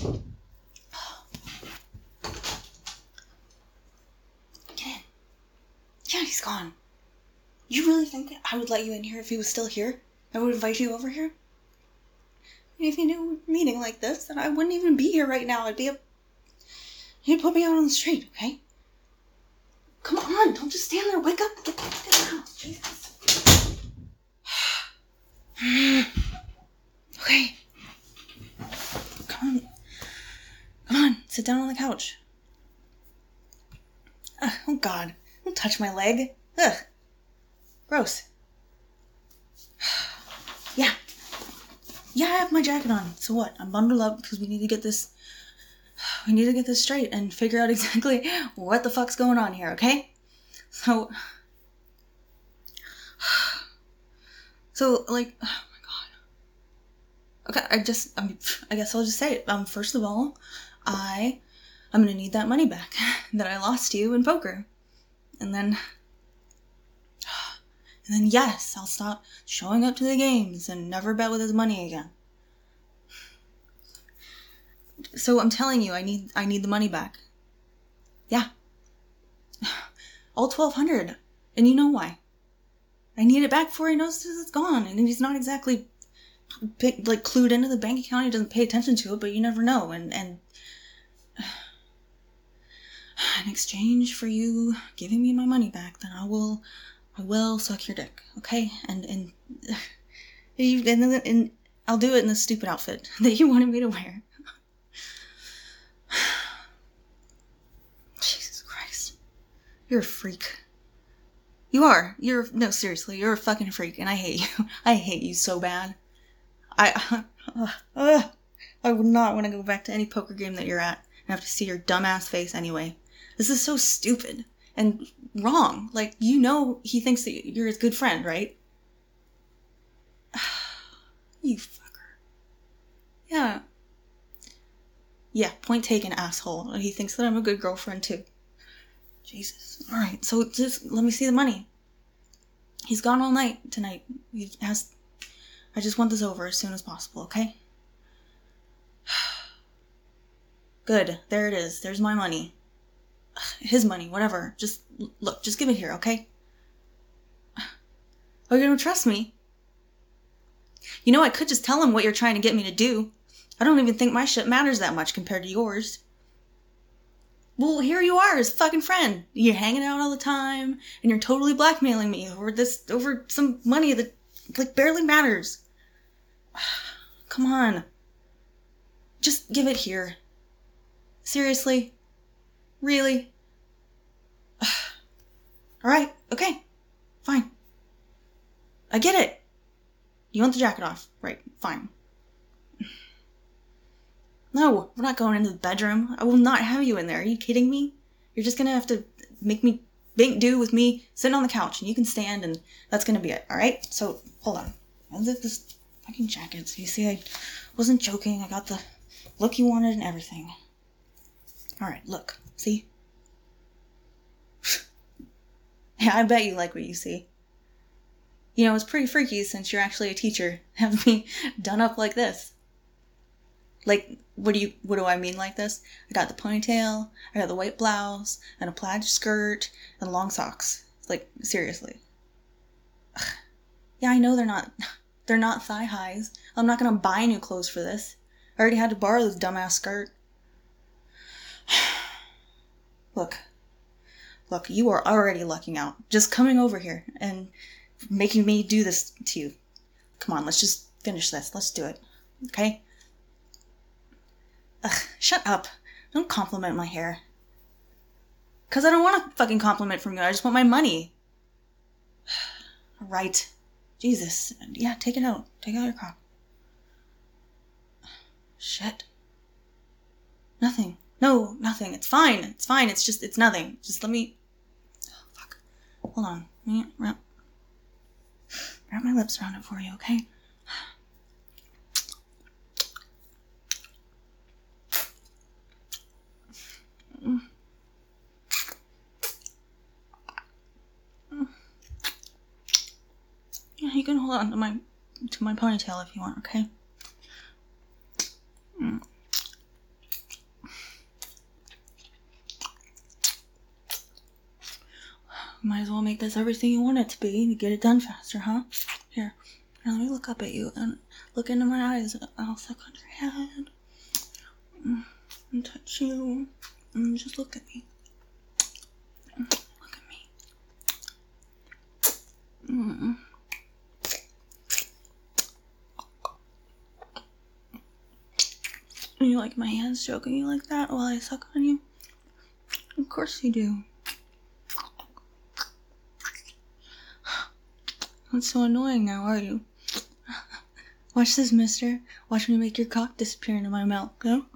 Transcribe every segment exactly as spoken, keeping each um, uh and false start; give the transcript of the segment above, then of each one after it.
Get in. Yeah, he's gone. You really think I would let you in here if he was still here? I would invite you over here? If you knew a meeting like this, then I wouldn't even be here right now. I'd be a... You'd put me out on the street, okay? Come on, don't just stand there. Wake up. Get back to the house. Jesus. Okay. Come on. Come on. Sit down on the couch. Uh, oh, God. Don't touch my leg. Ugh. Gross. Yeah. Yeah, I have my jacket on. So what? I'm bundled up because we need to get this... We need to get this straight and figure out exactly what the fuck's going on here, okay? So... So, like... Oh, my God. Okay, I just... I'm, I guess I'll just say it. Um, first of all, I... I'm gonna need that money back that I lost to you in poker. And then... And then, yes, I'll stop showing up to the games and never bet with his money again. So I'm telling you, I need I need the money back. Yeah. All twelve hundred. And you know why. I need it back before he notices it's gone. And he's not exactly like clued into the bank account. He doesn't pay attention to it, but you never know. And, and in exchange for you giving me my money back, then I will... I will suck your dick, okay? And and and, and, and I'll do it in this stupid outfit that you wanted me to wear. Jesus Christ. You're a freak. You are. You're, no, seriously, you're a fucking freak, and I hate you. I hate you so bad. I, uh, uh, I would not want to go back to any poker game that you're at and have to see your dumbass face anyway. This is so stupid. And wrong. Like, you know he thinks that you're his good friend, right? You fucker. Yeah. Yeah, point taken, asshole. He thinks that I'm a good girlfriend, too. Jesus. Alright, so just let me see the money. He's gone all night tonight. He has... I just want this over as soon as possible, okay? Good. There it is. There's my money. His money, whatever. Just, look, just give it here, okay? Oh, you don't trust me? You know, I could just tell him what you're trying to get me to do. I don't even think my shit matters that much compared to yours. Well, here you are, his fucking friend. You're hanging out all the time, and you're totally blackmailing me over this, over some money that, like, barely matters. Come on. Just give it here. Seriously? Really? Alright, okay. Fine. I get it. You want the jacket off. Right, fine. No, we're not going into the bedroom. I will not have you in there. Are you kidding me? You're just gonna have to make me make do with me sitting on the couch, and you can stand, and that's gonna be it, alright? So, hold on. I'll get this fucking jacket. So you see, I wasn't joking. I got the look you wanted and everything. Alright, look. See? Yeah, I bet you like what you see. You know, it's pretty freaky since you're actually a teacher, having me done up like this. Like, what do you, what do I mean like this? I got the ponytail, I got the white blouse, and a plaid skirt, and long socks. Like, seriously. Ugh. Yeah, I know they're not, they're not thigh highs. I'm not gonna buy new clothes for this. I already had to borrow this dumbass skirt. Look. Look, you are already lucking out. Just coming over here and making me do this to you. Come on, let's just finish this. Let's do it. Okay? Ugh, shut up. Don't compliment my hair. Because I don't want a fucking compliment from you. I just want my money. Right. Jesus. Yeah, take it out. Take out your cock. Shit. Nothing. No, nothing. It's fine. It's fine. It's just, it's nothing. Just let me... Oh, fuck. Hold on. Let me wrap, wrap my lips around it for you, okay? Yeah, you can hold on to my to my ponytail if you want, okay? Mm. Might as well make this everything you want it to be to get it done faster, huh? Here, here, let me look up at you and look into my eyes. I'll suck on your head and touch you and just look at me. Look at me. Mm. You like my hands stroking you like that while I suck on you? Of course you do. What's so annoying now, are you? Watch this, mister. Watch me make your cock disappear into my mouth, go?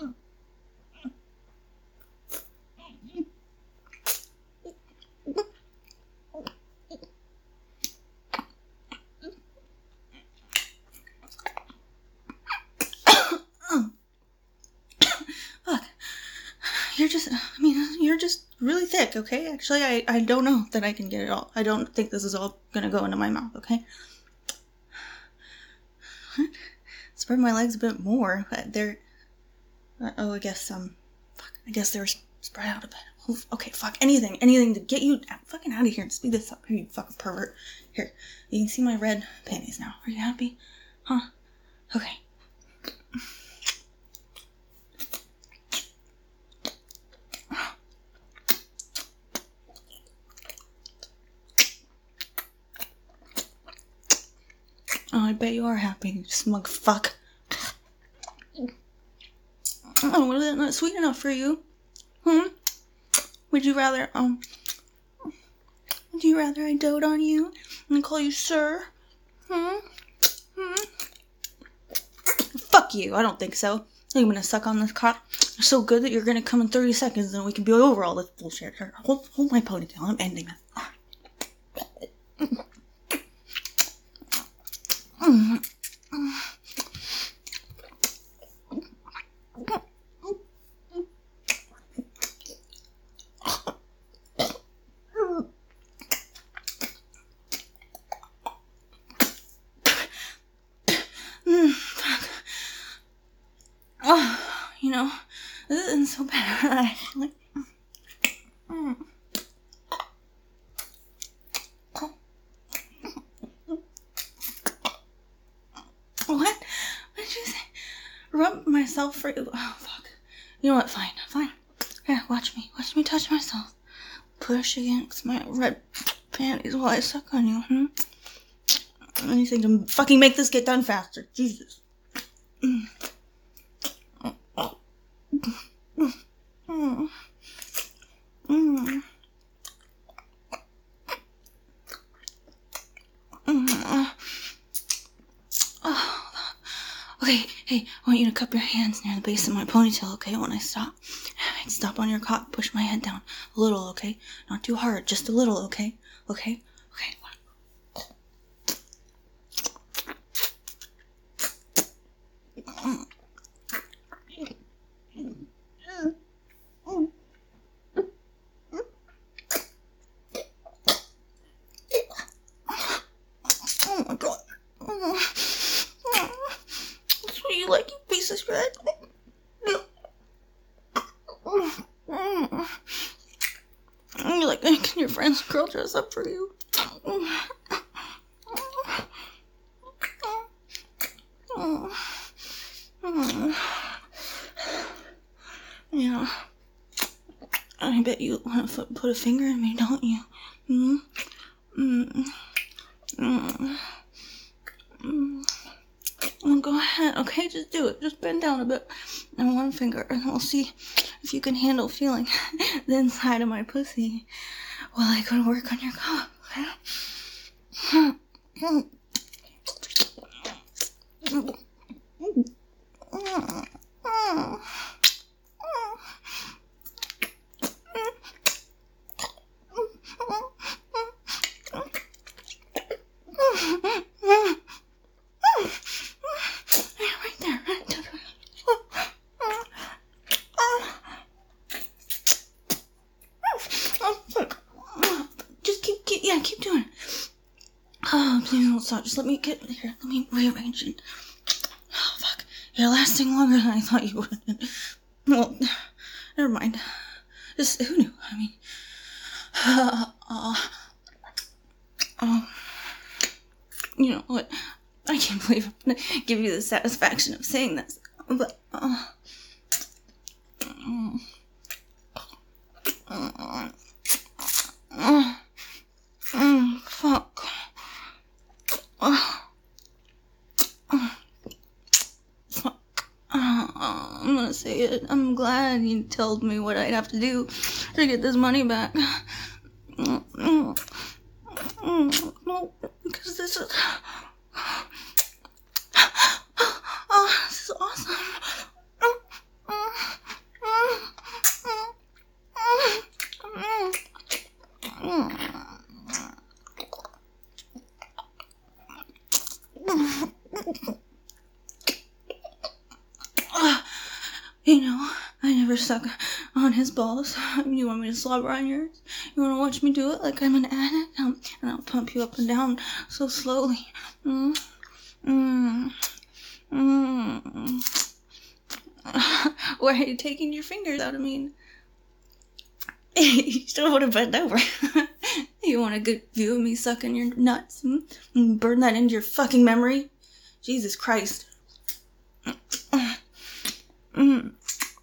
Fuck. You're just, I mean, you're just really thick, okay? Actually, I, I don't know that I can get it all. I don't think this is all gonna go into my mouth, okay? Spread my legs a bit more, but they're, uh, oh, I guess, um, fuck, I guess they're spread out a bit. Oh, okay, fuck, anything, anything to get you fucking out of here and speed this up. Here, you fucking pervert. Here, you can see my red panties now. Are you happy? Huh? Okay. Oh, I bet you are happy, you smug fuck. Oh, was that not sweet enough for you? Hmm? Would you rather, um... Would you rather I dote on you and call you sir? Hmm? Hmm? Fuck you, I don't think so. I'm gonna suck on this cock so good that you're gonna come in thirty seconds and we can be over all this bullshit. Here, hold, hold my ponytail, I'm ending it. Oh, you know, this isn't so bad, actually. Mm. What? What did you say? Rub myself for you. Oh, fuck. You know what? Fine, fine. Here, watch me. Watch me touch myself. Push against my red panties while I suck on you, hmm? Anything to fucking make this get done faster. Jesus. Mm. Mm. Mm. Mm. Oh. Okay, hey, I want you to cup your hands near the base of my ponytail, okay, when I stop. Stop on your cock, push my head down a little, okay? Not too hard, just a little, okay? Okay? Okay. Mm. Oh my god. That's what you like, you piece of shit. You like making your friend's girl dress up for you. Yeah. I bet you want to put a finger in me, don't you? Mm? Mm. Mm. Mm. Well, go ahead, okay? Just do it. Just bend down a bit. And one finger, and we'll see if you can handle feeling the inside of my pussy while I go to work on your cock, okay? Mm. Mm. Mm. Mm. Mm. Right there. Just keep, keep, yeah, keep doing it. Oh, please don't stop. Just let me get here. Let me rearrange it. Oh, fuck. You're lasting longer than I thought you would. Well, never mind. Just, who knew? I mean, uh, oh, you know what? I can't believe I'm gonna give you the satisfaction of saying this, but, uh, uh, uh, uh, uh, fuck. Uh, uh, fuck. Uh, I'm gonna say it. I'm glad you told me what I'd have to do to get this money back. Uh, uh, no, because this is... Oh, this is awesome. You know, I never suck on his balls. You want me to slobber on yours? You want to watch me do it like I'm an addict? Um, and I'll pump you up and down so slowly. Mm. Mm. Mm. Why are you taking your fingers out of me? You still want to bend over. You want a good view of me sucking your nuts? Mm? Burn that into your fucking memory? Jesus Christ. Mm.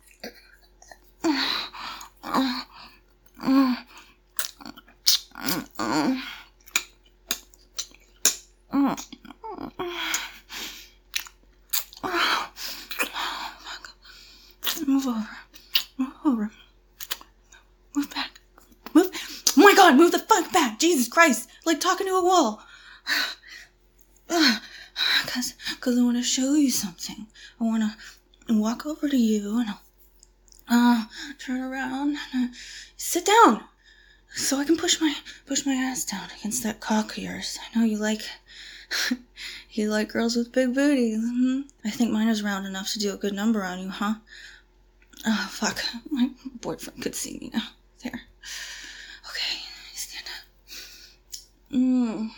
Move over. Move over. Move back. Move. Oh my god, move the fuck back. Jesus Christ. Like talking to a wall. Cause, cause I want to show you something. I want to walk over to you and I'll uh, turn around and uh, sit down. So I can push my, push my ass down against that cock of yours. I know you like, you like girls with big booties. Mm-hmm. I think mine is round enough to do a good number on you, huh? Oh, fuck. My boyfriend could see me now. There. Okay, stand up. Mm.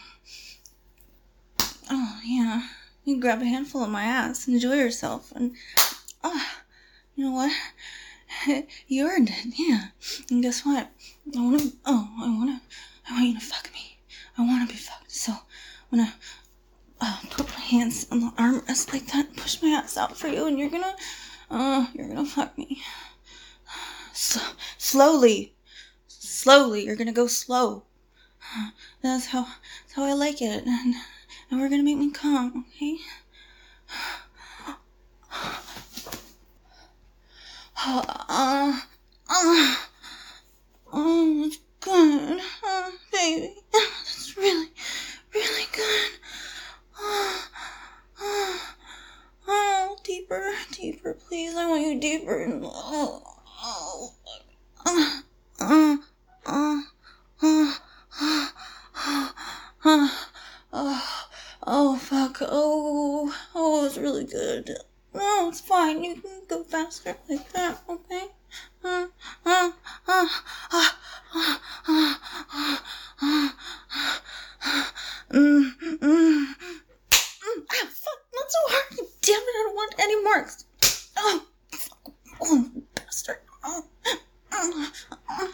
Oh, yeah. You can grab a handful of my ass and enjoy yourself. And, oh, you know what? You earned it, yeah. And guess what? I want to, oh, I want to, I want you to fuck me. I want to be fucked. So, I'm going to uh, put my hands on the armrest like that and push my ass out for you. And you're going to, uh, you're going to fuck me. S- slowly. Slowly. You're going to go slow. That's how, that's how I like it. And, and we're going to make me come, okay? Uh, uh, uh, oh, that's good, uh, baby. That's really, really good. Oh, oh, oh, deeper, deeper, please. I want you deeper. Oh, oh, uh, uh, uh, uh, uh, uh, uh, oh, fuck. Oh, oh, it's really good. No, it's fine. You can go faster like that, okay? Uh, uh, uh, uh, uh, uh, uh, uh, uh, mm, mm, mm. Ah, fuck, not so hard. Damn it, I don't want any marks. Oh, fuck. Oh, bastard. Oh, oh, oh,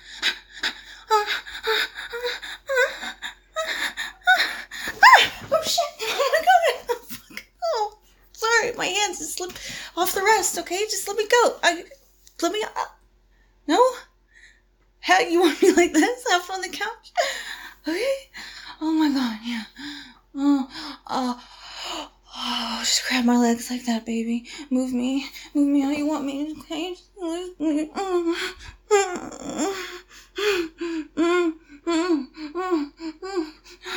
oh shit. Oh my god. Oh, fuck. Oh, sorry, my hands just slipped off the rest, okay? Just let me go. I, let me, uh, no? How, you want me like this? Up on the couch? Okay? Oh my god, yeah. Oh, oh, oh, just grab my legs like that, baby. Move me. Move me how you want me, okay? Just move me. Mm, mm, mm, mm, mm, mm.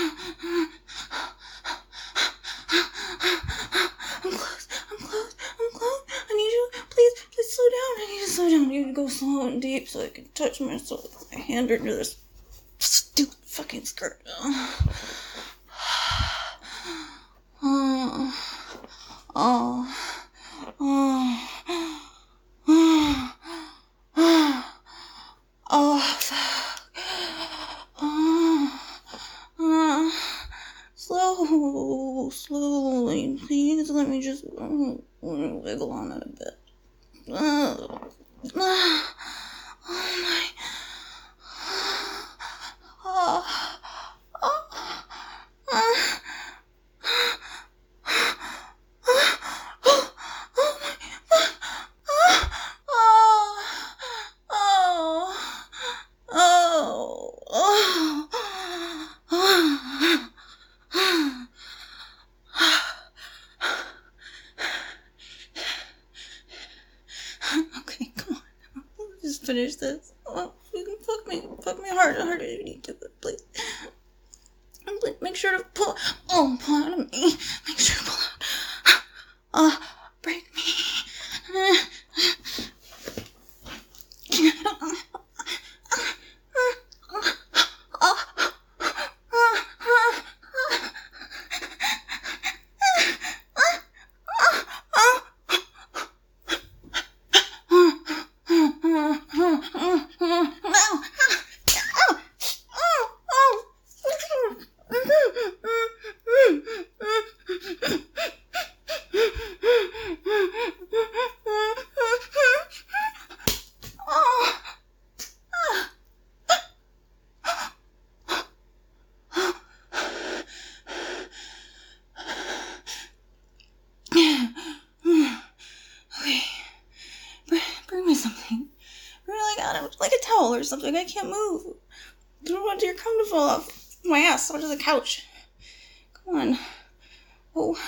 I'm close. I'm close. I'm close. I need you. Please, please slow down. I need to slow down. I need to go slow and deep so I can touch myself. Put my hand under this stupid fucking skirt. Oh, oh, oh, oh, oh, oh, fuck. Oh, oh, slow, slowly, please. Let me just oh, let me wiggle on it a bit. Oh, oh my. finish this. Oh, you can fuck me. Fuck me hard. Harder if you need to, but please. Please make sure to pull. Oh, pull out of me. Make sure to pull out. Oh, break me. Something. I really got it. Like a towel or something. I can't move. I don't want your cum to fall off my ass onto the couch. Come on. Oh.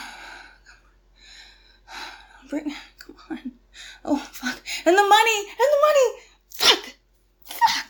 Bring. Come on. Oh, fuck. And the money! And the money! Fuck! Fuck!